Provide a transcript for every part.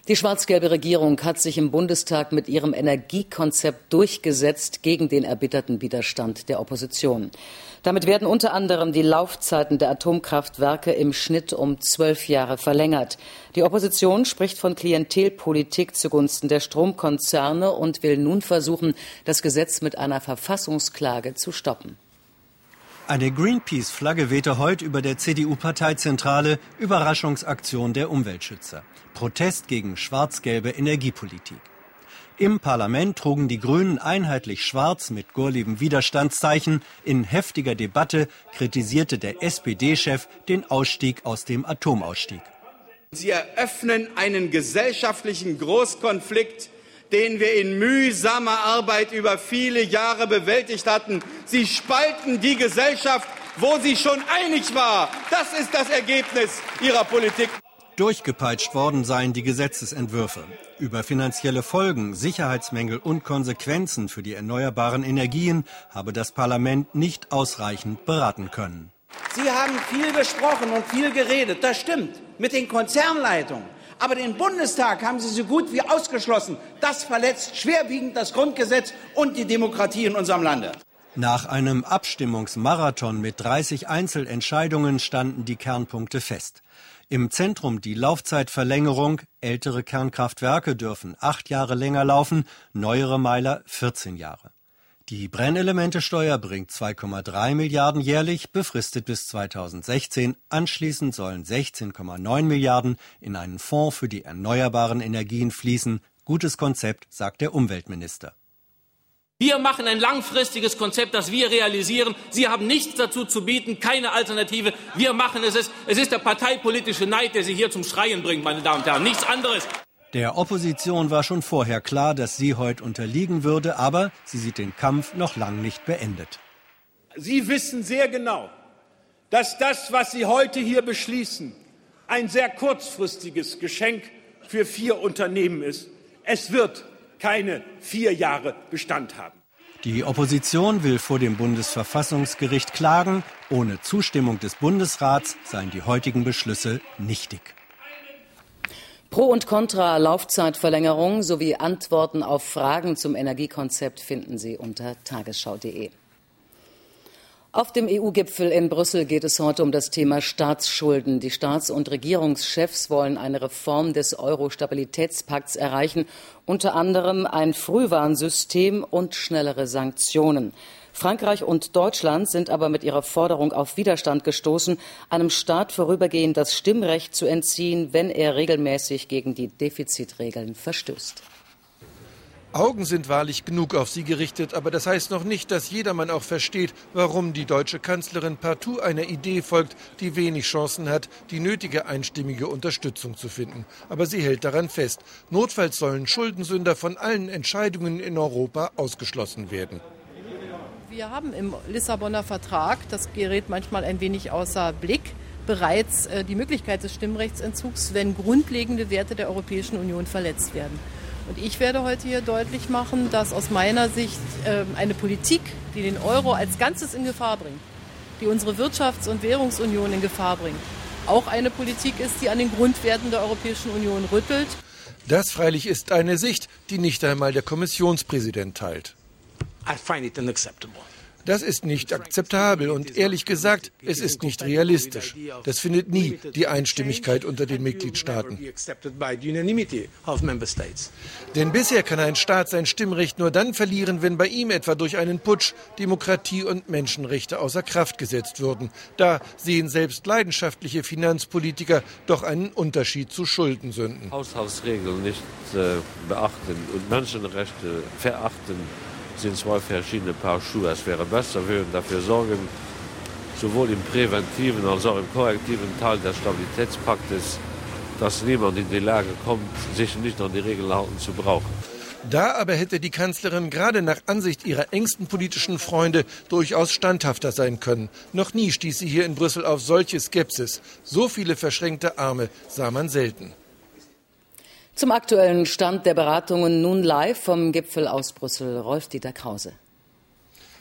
Die schwarz-gelbe Regierung hat sich im Bundestag mit ihrem Energiekonzept durchgesetzt gegen den erbitterten Widerstand der Opposition. Damit werden unter anderem die Laufzeiten der Atomkraftwerke im Schnitt um 12 Jahre verlängert. Die Opposition spricht von Klientelpolitik zugunsten der Stromkonzerne und will nun versuchen, das Gesetz mit einer Verfassungsklage zu stoppen. Eine Greenpeace-Flagge wehte heute über der CDU-Parteizentrale, Überraschungsaktion der Umweltschützer. Protest gegen schwarz-gelbe Energiepolitik. Im Parlament trugen die Grünen einheitlich schwarz mit gurligem Widerstandszeichen. In heftiger Debatte kritisierte der SPD-Chef den Ausstieg aus dem Atomausstieg. Sie eröffnen einen gesellschaftlichen Großkonflikt, den wir in mühsamer Arbeit über viele Jahre bewältigt hatten. Sie spalten die Gesellschaft, wo sie schon einig war. Das ist das Ergebnis Ihrer Politik. Durchgepeitscht worden seien die Gesetzesentwürfe. Über finanzielle Folgen, Sicherheitsmängel und Konsequenzen für die erneuerbaren Energien habe das Parlament nicht ausreichend beraten können. Sie haben viel gesprochen und viel geredet, das stimmt, mit den Konzernleitungen. Aber den Bundestag haben Sie so gut wie ausgeschlossen. Das verletzt schwerwiegend das Grundgesetz und die Demokratie in unserem Lande. Nach einem Abstimmungsmarathon mit 30 Einzelentscheidungen standen die Kernpunkte fest. Im Zentrum die Laufzeitverlängerung. Ältere Kernkraftwerke dürfen 8 Jahre länger laufen, neuere Meiler 14 Jahre. Die Brennelementesteuer bringt 2,3 Milliarden jährlich, befristet bis 2016. Anschließend sollen 16,9 Milliarden in einen Fonds für die erneuerbaren Energien fließen. Gutes Konzept, sagt der Umweltminister. Wir machen ein langfristiges Konzept, das wir realisieren. Sie haben nichts dazu zu bieten, keine Alternative. Wir machen es. Es ist der parteipolitische Neid, der Sie hier zum Schreien bringt, meine Damen und Herren. Nichts anderes. Der Opposition war schon vorher klar, dass sie heute unterliegen würde, aber sie sieht den Kampf noch lang nicht beendet. Sie wissen sehr genau, dass das, was Sie heute hier beschließen, ein sehr kurzfristiges Geschenk für 4 Unternehmen ist. Es wird keine 4 Jahre Bestand haben. Die Opposition will vor dem Bundesverfassungsgericht klagen. Ohne Zustimmung des Bundesrats seien die heutigen Beschlüsse nichtig. Pro und Contra Laufzeitverlängerung sowie Antworten auf Fragen zum Energiekonzept finden Sie unter tagesschau.de. Auf dem EU-Gipfel in Brüssel geht es heute um das Thema Staatsschulden. Die Staats- und Regierungschefs wollen eine Reform des Euro-Stabilitätspakts erreichen, unter anderem ein Frühwarnsystem und schnellere Sanktionen. Frankreich und Deutschland sind aber mit ihrer Forderung auf Widerstand gestoßen, einem Staat vorübergehend das Stimmrecht zu entziehen, wenn er regelmäßig gegen die Defizitregeln verstößt. Augen sind wahrlich genug auf sie gerichtet, aber das heißt noch nicht, dass jedermann auch versteht, warum die deutsche Kanzlerin partout einer Idee folgt, die wenig Chancen hat, die nötige einstimmige Unterstützung zu finden. Aber sie hält daran fest. Notfalls sollen Schuldensünder von allen Entscheidungen in Europa ausgeschlossen werden. Wir haben im Lissabonner Vertrag, das gerät manchmal ein wenig außer Blick, bereits die Möglichkeit des Stimmrechtsentzugs, wenn grundlegende Werte der Europäischen Union verletzt werden. Und ich werde heute hier deutlich machen, dass aus meiner Sicht eine Politik, die den Euro als Ganzes in Gefahr bringt, die unsere Wirtschafts- und Währungsunion in Gefahr bringt, auch eine Politik ist, die an den Grundwerten der Europäischen Union rüttelt. Das freilich ist eine Sicht, die nicht einmal der Kommissionspräsident teilt. I find it unacceptable. Das ist nicht akzeptabel und ehrlich gesagt, es ist nicht realistisch. Das findet nie die Einstimmigkeit unter den Mitgliedstaaten. Denn bisher kann ein Staat sein Stimmrecht nur dann verlieren, wenn bei ihm etwa durch einen Putsch Demokratie und Menschenrechte außer Kraft gesetzt würden. Da sehen selbst leidenschaftliche Finanzpolitiker doch einen Unterschied zu Schuldensünden. Haushaltsregeln nicht beachten und Menschenrechte verachten sind 2 verschiedene Paar Schuhe. Es wäre besser, wir würden dafür sorgen, sowohl im präventiven als auch im korrektiven Teil des Stabilitätspaktes, dass niemand in die Lage kommt, sich nicht an die Regeln halten zu brauchen. Da aber hätte die Kanzlerin gerade nach Ansicht ihrer engsten politischen Freunde durchaus standhafter sein können. Noch nie stieß sie hier in Brüssel auf solche Skepsis. So viele verschränkte Arme sah man selten. Zum aktuellen Stand der Beratungen nun live vom Gipfel aus Brüssel, Rolf-Dieter Krause.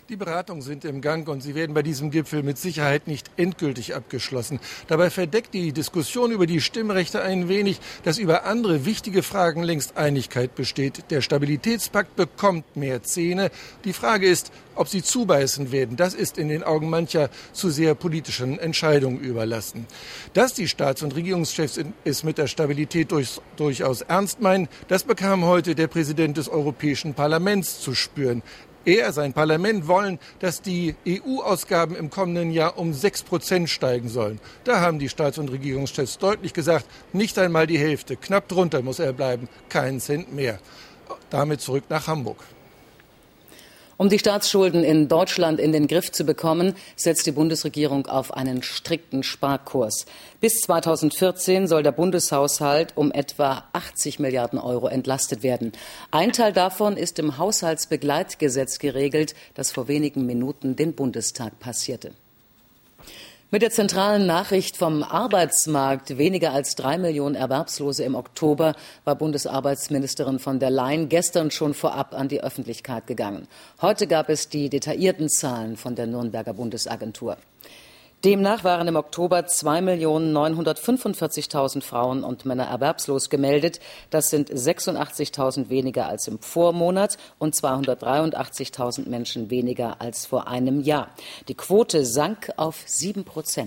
Die Beratungen sind im Gang und sie werden bei diesem Gipfel mit Sicherheit nicht endgültig abgeschlossen. Dabei verdeckt die Diskussion über die Stimmrechte ein wenig, dass über andere wichtige Fragen längst Einigkeit besteht. Der Stabilitätspakt bekommt mehr Zähne. Die Frage ist, ob sie zubeißen werden. Das ist in den Augen mancher zu sehr politischen Entscheidungen überlassen. Dass die Staats- und Regierungschefs es mit der Stabilität durchaus ernst meinen, das bekam heute der Präsident des Europäischen Parlaments zu spüren. Er, sein Parlament wollen, dass die EU-Ausgaben im kommenden Jahr um 6% steigen sollen. Da haben die Staats- und Regierungschefs deutlich gesagt, nicht einmal die Hälfte, knapp drunter muss er bleiben, keinen Cent mehr. Damit zurück nach Hamburg. Um die Staatsschulden in Deutschland in den Griff zu bekommen, setzt die Bundesregierung auf einen strikten Sparkurs. Bis 2014 soll der Bundeshaushalt um etwa 80 Milliarden Euro entlastet werden. Ein Teil davon ist im Haushaltsbegleitgesetz geregelt, das vor wenigen Minuten den Bundestag passierte. Mit der zentralen Nachricht vom Arbeitsmarkt, weniger als 3 Millionen Erwerbslose im Oktober, war Bundesarbeitsministerin von der Leyen gestern schon vorab an die Öffentlichkeit gegangen. Heute gab es die detaillierten Zahlen von der Nürnberger Bundesagentur. Demnach waren im Oktober 2.945.000 Frauen und Männer erwerbslos gemeldet. Das sind 86.000 weniger als im Vormonat und 283.000 Menschen weniger als vor einem Jahr. Die Quote sank auf 7%.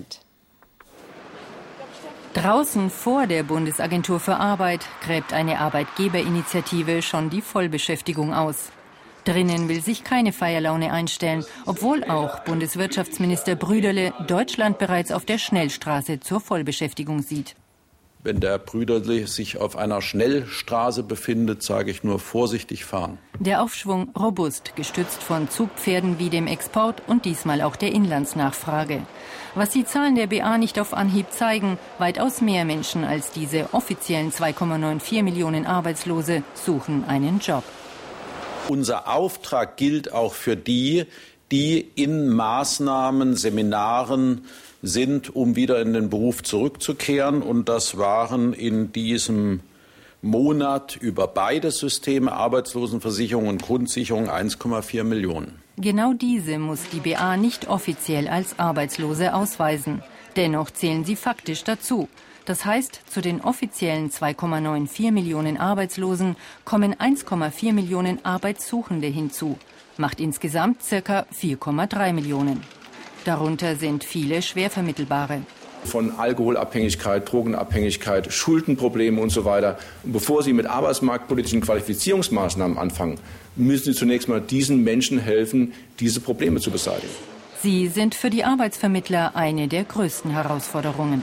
Draußen vor der Bundesagentur für Arbeit gräbt eine Arbeitgeberinitiative schon die Vollbeschäftigung aus. Drinnen will sich keine Feierlaune einstellen, obwohl auch Bundeswirtschaftsminister Brüderle Deutschland bereits auf der Schnellstraße zur Vollbeschäftigung sieht. Wenn der Brüderle sich auf einer Schnellstraße befindet, sage ich nur vorsichtig fahren. Der Aufschwung robust, gestützt von Zugpferden wie dem Export und diesmal auch der Inlandsnachfrage. Was die Zahlen der BA nicht auf Anhieb zeigen, weitaus mehr Menschen als diese offiziellen 2,94 Millionen Arbeitslose suchen einen Job. Unser Auftrag gilt auch für die, die in Maßnahmen, Seminaren sind, um wieder in den Beruf zurückzukehren. Und das waren in diesem Monat über beide Systeme, Arbeitslosenversicherung und Grundsicherung, 1,4 Millionen. Genau diese muss die BA nicht offiziell als Arbeitslose ausweisen. Dennoch zählen sie faktisch dazu. Das heißt, zu den offiziellen 2,94 Millionen Arbeitslosen kommen 1,4 Millionen Arbeitssuchende hinzu. Macht insgesamt ca. 4,3 Millionen. Darunter sind viele schwer vermittelbare. Von Alkoholabhängigkeit, Drogenabhängigkeit, Schuldenprobleme und so weiter. Und bevor Sie mit arbeitsmarktpolitischen Qualifizierungsmaßnahmen anfangen, müssen Sie zunächst mal diesen Menschen helfen, diese Probleme zu beseitigen. Sie sind für die Arbeitsvermittler eine der größten Herausforderungen.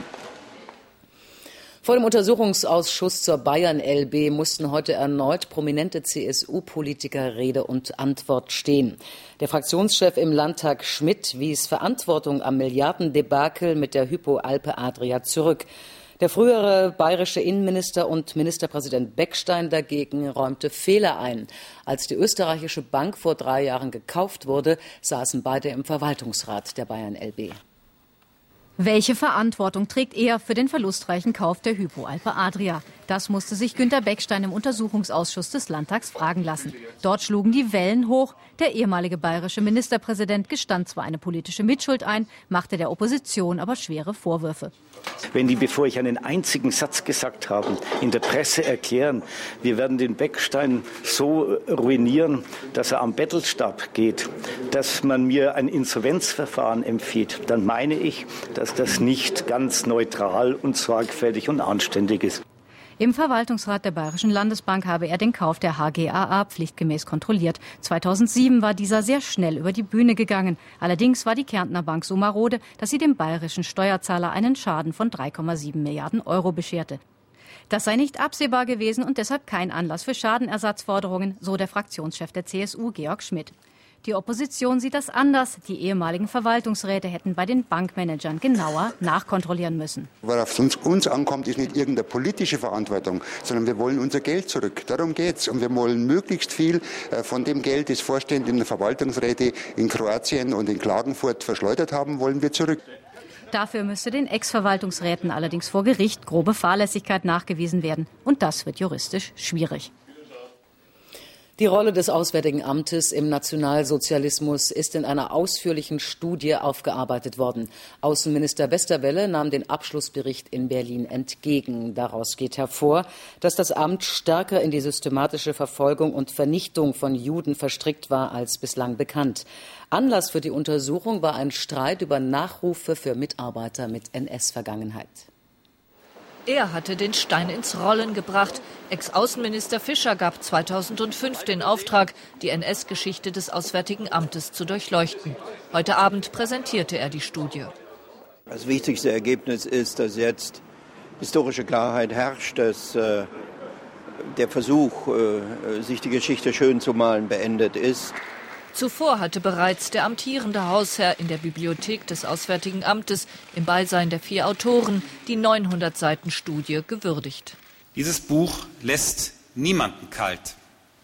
Vor dem Untersuchungsausschuss zur Bayern-LB mussten heute erneut prominente CSU-Politiker Rede und Antwort stehen. Der Fraktionschef im Landtag Schmidt wies Verantwortung am Milliardendebakel mit der Hypo Alpe Adria zurück. Der frühere bayerische Innenminister und Ministerpräsident Beckstein dagegen räumte Fehler ein. Als die österreichische Bank vor 3 Jahren gekauft wurde, saßen beide im Verwaltungsrat der Bayern-LB. Welche Verantwortung trägt er für den verlustreichen Kauf der Hypo Alpe Adria? Das musste sich Günter Beckstein im Untersuchungsausschuss des Landtags fragen lassen. Dort schlugen die Wellen hoch. Der ehemalige bayerische Ministerpräsident gestand zwar eine politische Mitschuld ein, machte der Opposition aber schwere Vorwürfe. Wenn die, bevor ich einen einzigen Satz gesagt habe, in der Presse erklären, wir werden den Beckstein so ruinieren, dass er am Bettelstab geht, dass man mir ein Insolvenzverfahren empfiehlt, dann meine ich, dass das nicht ganz neutral und sorgfältig und anständig ist. Im Verwaltungsrat der Bayerischen Landesbank habe er den Kauf der HGAA pflichtgemäß kontrolliert. 2007 war dieser sehr schnell über die Bühne gegangen. Allerdings war die Kärntner Bank so marode, dass sie dem bayerischen Steuerzahler einen Schaden von 3,7 Milliarden Euro bescherte. Das sei nicht absehbar gewesen und deshalb kein Anlass für Schadenersatzforderungen, so der Fraktionschef der CSU, Georg Schmidt. Die Opposition sieht das anders. Die ehemaligen Verwaltungsräte hätten bei den Bankmanagern genauer nachkontrollieren müssen. Worauf uns ankommt, ist nicht irgendeine politische Verantwortung, sondern wir wollen unser Geld zurück. Darum geht's. Und wir wollen möglichst viel von dem Geld, das Vorstände in der Verwaltungsräte in Kroatien und in Klagenfurt verschleudert haben, wollen wir zurück. Dafür müsste den Ex-Verwaltungsräten allerdings vor Gericht grobe Fahrlässigkeit nachgewiesen werden. Und das wird juristisch schwierig. Die Rolle des Auswärtigen Amtes im Nationalsozialismus ist in einer ausführlichen Studie aufgearbeitet worden. Außenminister Westerwelle nahm den Abschlussbericht in Berlin entgegen. Daraus geht hervor, dass das Amt stärker in die systematische Verfolgung und Vernichtung von Juden verstrickt war als bislang bekannt. Anlass für die Untersuchung war ein Streit über Nachrufe für Mitarbeiter mit NS-Vergangenheit. Er hatte den Stein ins Rollen gebracht. Ex-Außenminister Fischer gab 2005 den Auftrag, die NS-Geschichte des Auswärtigen Amtes zu durchleuchten. Heute Abend präsentierte er die Studie. Das wichtigste Ergebnis ist, dass jetzt historische Klarheit herrscht, dass der Versuch, sich die Geschichte schön zu malen, beendet ist. Zuvor hatte bereits der amtierende Hausherr in der Bibliothek des Auswärtigen Amtes im Beisein der 4 Autoren die 900 Seiten Studie gewürdigt. Dieses Buch lässt niemanden kalt.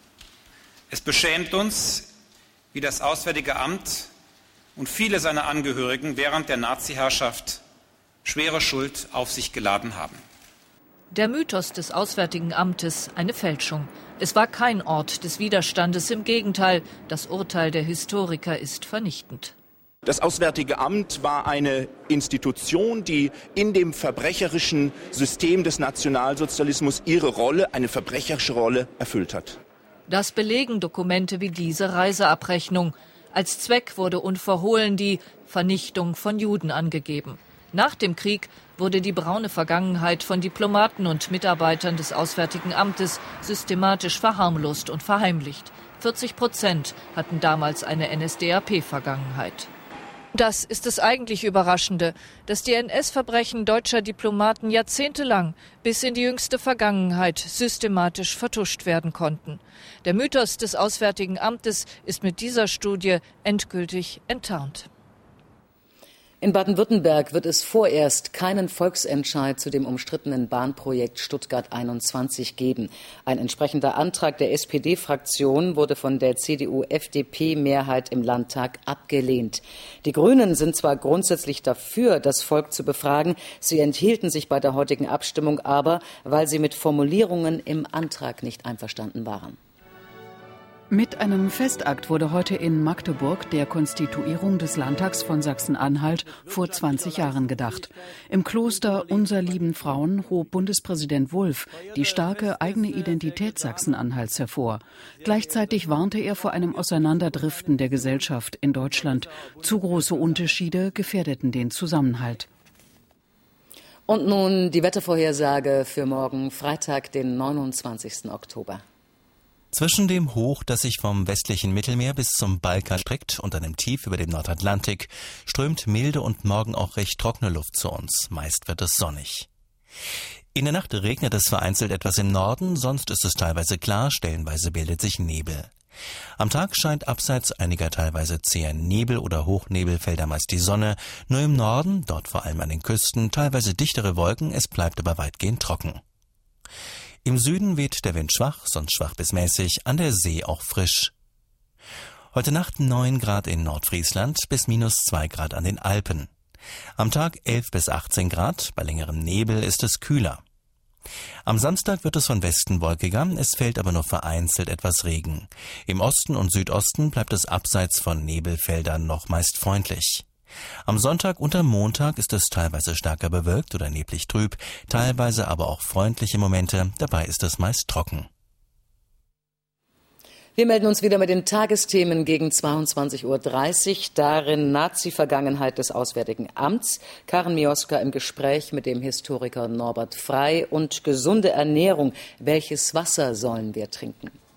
Es beschämt uns, wie das Auswärtige Amt und viele seiner Angehörigen während der Nazi-Herrschaft schwere Schuld auf sich geladen haben. Der Mythos des Auswärtigen Amtes eine Fälschung. Es war kein Ort des Widerstandes, im Gegenteil, das Urteil der Historiker ist vernichtend. Das Auswärtige Amt war eine Institution, die in dem verbrecherischen System des Nationalsozialismus ihre Rolle, eine verbrecherische Rolle, erfüllt hat. Das belegen Dokumente wie diese Reiseabrechnung. Als Zweck wurde unverhohlen die Vernichtung von Juden angegeben. Nach dem Krieg wurde die braune Vergangenheit von Diplomaten und Mitarbeitern des Auswärtigen Amtes systematisch verharmlost und verheimlicht. 40% hatten damals eine NSDAP-Vergangenheit. Das ist das eigentlich Überraschende, dass die NS-Verbrechen deutscher Diplomaten jahrzehntelang bis in die jüngste Vergangenheit systematisch vertuscht werden konnten. Der Mythos des Auswärtigen Amtes ist mit dieser Studie endgültig enttarnt. In Baden-Württemberg wird es vorerst keinen Volksentscheid zu dem umstrittenen Bahnprojekt Stuttgart 21 geben. Ein entsprechender Antrag der SPD-Fraktion wurde von der CDU-FDP-Mehrheit im Landtag abgelehnt. Die Grünen sind zwar grundsätzlich dafür, das Volk zu befragen, sie enthielten sich bei der heutigen Abstimmung aber, weil sie mit Formulierungen im Antrag nicht einverstanden waren. Mit einem Festakt wurde heute in Magdeburg der Konstituierung des Landtags von Sachsen-Anhalt vor 20 Jahren gedacht. Im Kloster Unser lieben Frauen hob Bundespräsident Wulff die starke eigene Identität Sachsen-Anhalts hervor. Gleichzeitig warnte er vor einem Auseinanderdriften der Gesellschaft in Deutschland. Zu große Unterschiede gefährdeten den Zusammenhalt. Und nun die Wettervorhersage für morgen Freitag, den 29. Oktober. Zwischen dem Hoch, das sich vom westlichen Mittelmeer bis zum Balkan streckt und einem Tief über dem Nordatlantik, strömt milde und morgen auch recht trockene Luft zu uns. Meist wird es sonnig. In der Nacht regnet es vereinzelt etwas im Norden, sonst ist es teilweise klar, stellenweise bildet sich Nebel. Am Tag scheint abseits einiger teilweise zäher Nebel- oder Hochnebelfelder meist die Sonne, nur im Norden, dort vor allem an den Küsten, teilweise dichtere Wolken, es bleibt aber weitgehend trocken. Im Süden weht der Wind schwach, sonst schwach bis mäßig, an der See auch frisch. Heute Nacht 9 Grad in Nordfriesland bis -2 Grad an den Alpen. Am Tag 11 bis 18 Grad, bei längerem Nebel ist es kühler. Am Samstag wird es von Westen wolkiger, es fällt aber nur vereinzelt etwas Regen. Im Osten und Südosten bleibt es abseits von Nebelfeldern noch meist freundlich. Am Sonntag und am Montag ist es teilweise stärker bewölkt oder neblig trüb, teilweise aber auch freundliche Momente, dabei ist es meist trocken. Wir melden uns wieder mit den Tagesthemen gegen 22:30 Uhr. Darin Nazi-Vergangenheit des Auswärtigen Amts, Karen Mioska im Gespräch mit dem Historiker Norbert Frey und gesunde Ernährung. Welches Wasser sollen wir trinken?